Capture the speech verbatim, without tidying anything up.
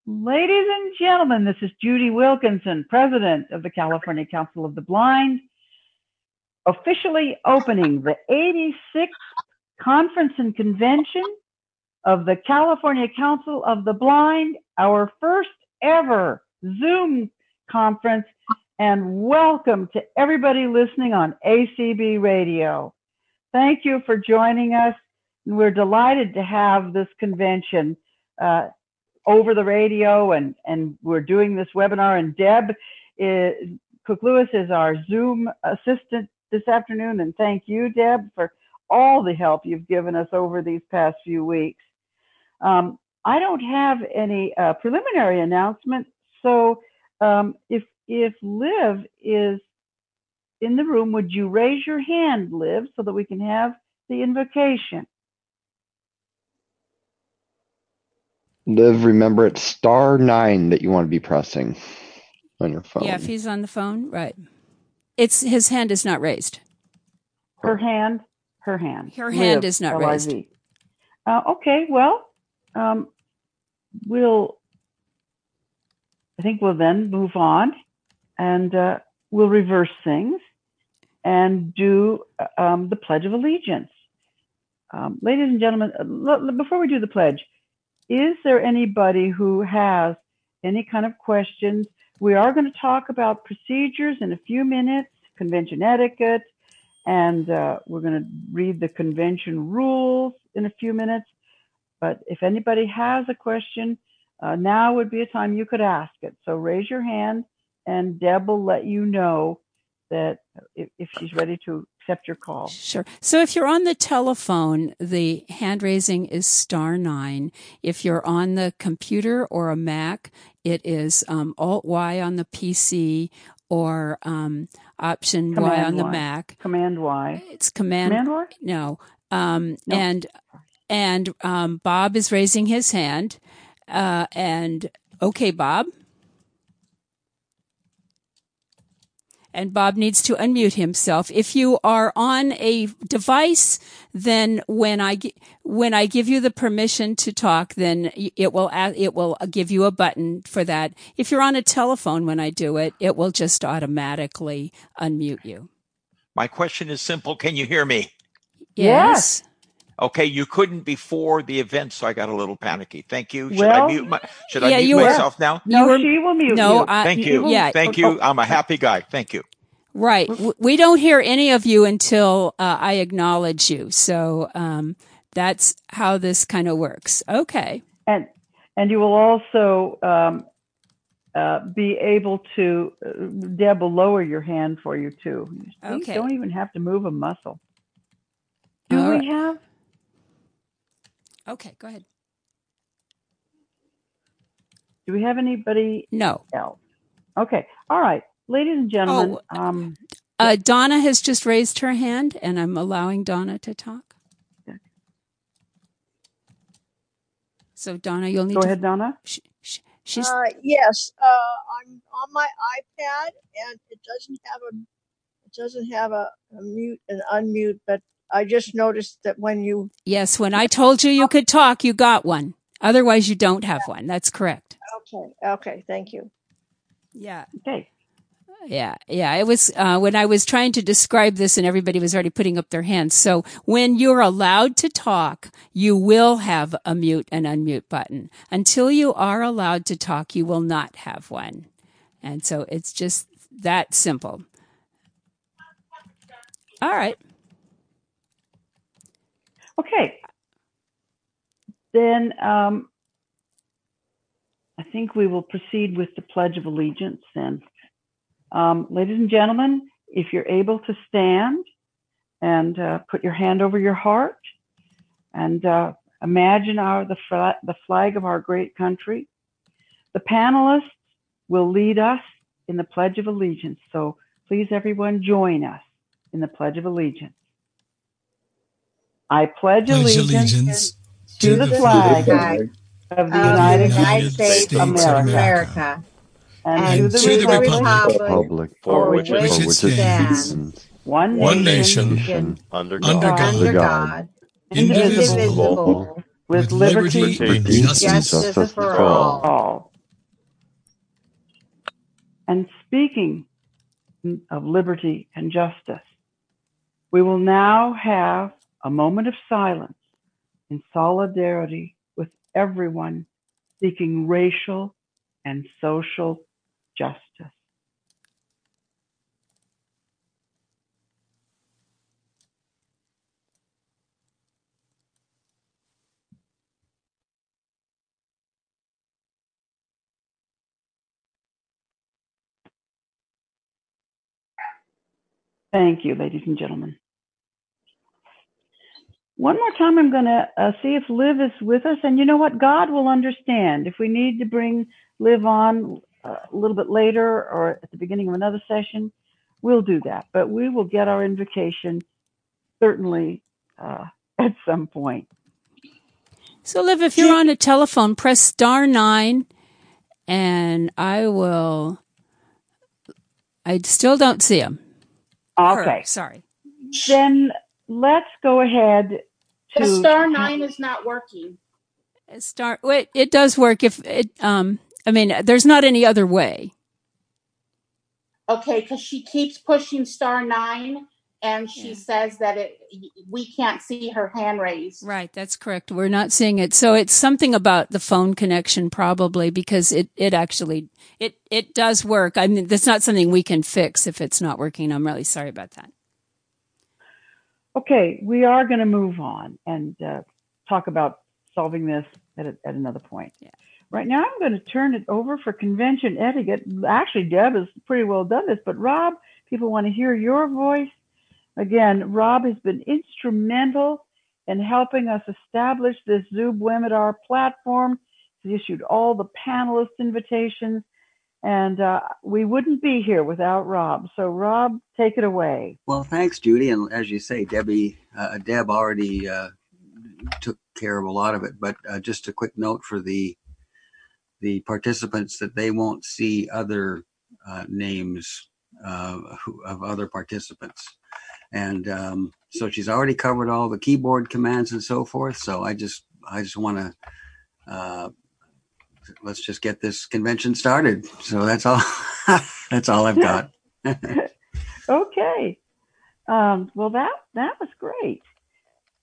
Ladies and gentlemen, this is Judy Wilkinson, President of the California Council of the Blind, officially opening the eighty-sixth Conference and Convention of the California Council of the Blind, our first ever Zoom conference, and welcome to everybody listening on A C B Radio. Thank you for joining us, and we're delighted to have this convention uh, over the radio, and, and we're doing this webinar, and Deb is, Cook-Lewis is our Zoom assistant this afternoon, and thank you, Deb, for all the help you've given us over these past few weeks. Um, I don't have any uh, preliminary announcements, so um, if, if Liv is in the room, would you raise your hand, Liv, so that we can have the invocation? Liv, remember it's star nine that you want to be pressing on your phone. Yeah, if he's on the phone, right. It's his hand is not raised. Her hand, her hand. Her hand Liv, is not L I V. raised. Uh, okay, well, um, we'll, I think we'll then move on, and uh, we'll reverse things and do um, the Pledge of Allegiance. Um, ladies and gentlemen, uh, before we do the pledge, is there anybody who has any kind of questions? We are going to talk about procedures in a few minutes, convention etiquette, and uh, we're going to read the convention rules in a few minutes. But if anybody has a question, uh, now would be a time you could ask it. So raise your hand, and Deb will let you know that if, if she's ready to accept your call. Sure. So if you're on the telephone, the hand raising is star nine. If you're on the computer or a Mac, it is um, Alt Y on the P C or um, Option Command Y on the Y. Mac. Command Y. It's Command. Command Y? No. Um, no. And and um, Bob is raising his hand. Uh, and okay, Bob. And Bob needs to unmute himself. If you are on a device, then when I when I give you the permission to talk, then it will it will give you a button for that. If you're on a telephone when I do it, it will just automatically unmute you. My question is simple. Can you hear me? Yes. Okay, you couldn't before the event, so I got a little panicky. Thank you. Should well, I mute my, should yeah, I mute you myself were, now? No, were, she will mute no, you. I, Thank you. Yeah. Thank you. I'm a happy guy. Thank you. Right. We don't hear any of you until uh, I acknowledge you. So um, that's how this kind of works. Okay. And and you will also um, uh, be able to, uh, Deb will lower your hand for you too. You Okay. don't even have to move a muscle. Do All we right. have? Okay, go ahead. Do we have anybody No. else? Okay. All right. Ladies and gentlemen. Oh, um, uh, Donna has just raised her hand, and I'm allowing Donna to talk. So, Donna, you'll need go to... ahead, Donna. She, she, she's... Uh, yes, uh, I'm on my iPad, and it doesn't have a it doesn't have a, a mute and unmute, but I just noticed that when you... Yes, when I told you you could talk, you got one. Otherwise, you don't have one. That's correct. Okay, okay, thank you. Yeah. Okay. Yeah, yeah. It was uh, when I was trying to describe this, and everybody was already putting up their hands. So when you're allowed to talk, you will have a mute and unmute button. Until you are allowed to talk, you will not have one. And so it's just that simple. All right. Okay. Then um, I think we will proceed with the Pledge of Allegiance then. Um, ladies and gentlemen, if you're able to stand and uh, put your hand over your heart and uh, imagine our the, flag, the flag of our great country. The panelists will lead us in the Pledge of Allegiance. So please, everyone, join us in the Pledge of Allegiance. I pledge, pledge allegiance, allegiance to the flag, flag of the United, United States, States of America, America and, and to the, to the republic, republic for which it stands, one, one nation, nation under God, God, under God indivisible, with liberty, liberty and justice, justice for all. all. And speaking of liberty and justice, we will now have a moment of silence in solidarity with everyone seeking racial and social justice. Thank you, ladies and gentlemen. One more time, I'm going to uh, see if Liv is with us. And you know what? God will understand. If we need to bring Liv on uh, a little bit later or at the beginning of another session, we'll do that. But we will get our invocation certainly uh, at some point. So, Liv, if you're on a telephone, press star nine, and I will. I still don't see him. Okay. Her, sorry. Then let's go ahead to. The star nine is not working. Star. Wait, it does work if it. Um. I mean, there's not any other way. Okay, because she keeps pushing star nine, and she yeah. says that it we can't see her hand raised. Right, that's correct. We're not seeing it. So it's something about the phone connection probably, because it, it actually it it does work. I mean, that's not something we can fix if it's not working. I'm really sorry about that. Okay, we are going to move on and uh, talk about solving this at a, at another point. Yeah. Right now, I'm going to turn it over for convention etiquette. Actually, Deb has pretty well done this, but Rob, people want to hear your voice. Again, Rob has been instrumental in helping us establish this Zub Webinar platform. He's issued all the panelist invitations, and uh, we wouldn't be here without Rob. So, Rob, take it away. Well, thanks, Judy. And as you say, Debbie, uh, Deb already uh, took care of a lot of it. But uh, just a quick note for the the participants that they won't see other uh, names uh, who, of other participants. And um, so she's already covered all the keyboard commands and so forth. So I just I just want to uh, let's just get this convention started. So that's all. That's all I've got. Okay. Um, well, that that was great.